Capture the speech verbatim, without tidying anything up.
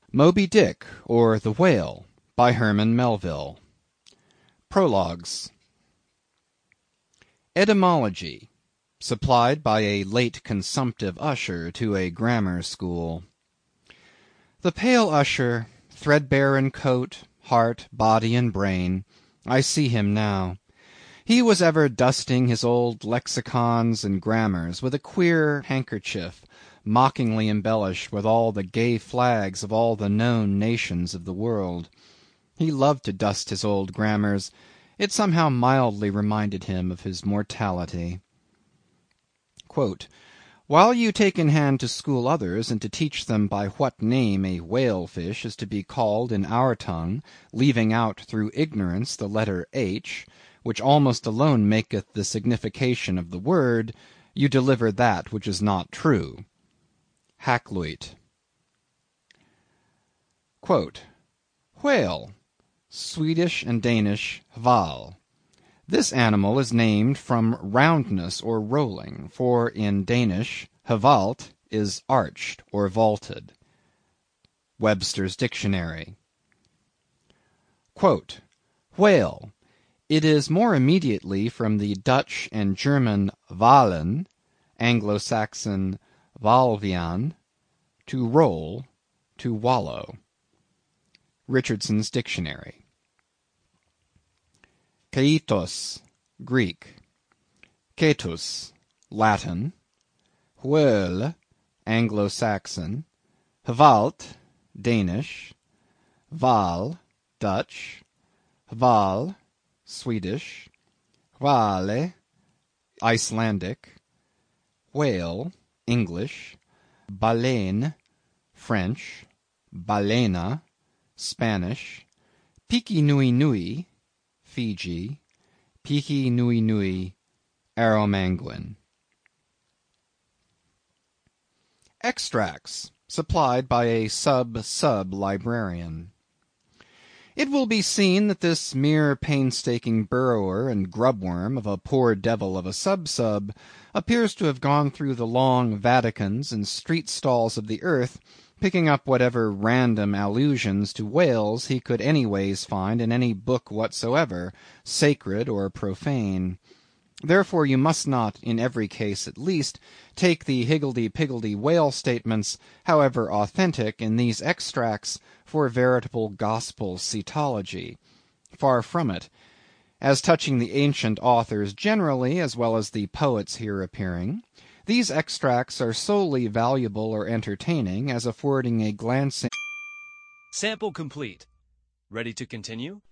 Moby Dick, or the Whale, by Herman Melville. Prologues. Etymology, supplied by a late consumptive usher to a grammar school. The pale usher, threadbare in coat, heart, body, and brain, I see him now. He was ever dusting his old lexicons and grammars with a queer handkerchief, mockingly embellished with all the gay flags of all the known nations of the world. He loved to dust his old grammars. It somehow mildly reminded him of his mortality. Quote, While you take in hand to school others, and to teach them by what name a whale-fish is to be called in our tongue, leaving out through ignorance the letter H, which almost alone maketh the signification of the word, you deliver that which is not true. Hakluyt. Quote, Whale, Swedish and Danish hval. This animal is named from roundness or rolling, for in Danish hvalt is arched or vaulted. Webster's Dictionary. Quote, Whale. It is more immediately from the Dutch and German walen, Anglo-Saxon walvian, to roll, to wallow. Richardson's Dictionary. Kaitos, Greek. Ketus, Latin. Whale, Anglo-Saxon. Hvalt, Danish. Val, Dutch. Hval, Swedish. Hvale, Icelandic. Whale, English. Baleine, French. Balena, Spanish. Piki Nui Nui, Fiji. Piki Nui Nui, Arrow-Manguin. Extracts, supplied by a sub-sub-librarian. It will be seen that this mere painstaking burrower and grubworm of a poor devil of a sub-sub appears to have gone through the long Vaticans and street stalls of the earth, picking up whatever random allusions to whales he could anyways find in any book whatsoever, sacred or profane. Therefore you must not, in every case at least, take the higgledy-piggledy whale statements, however authentic, in these extracts, for veritable gospel cetology. Far from it. As touching the ancient authors generally, as well as the poets here appearing, these extracts are solely valuable or entertaining, as affording a glancing... Sample complete. Ready to continue?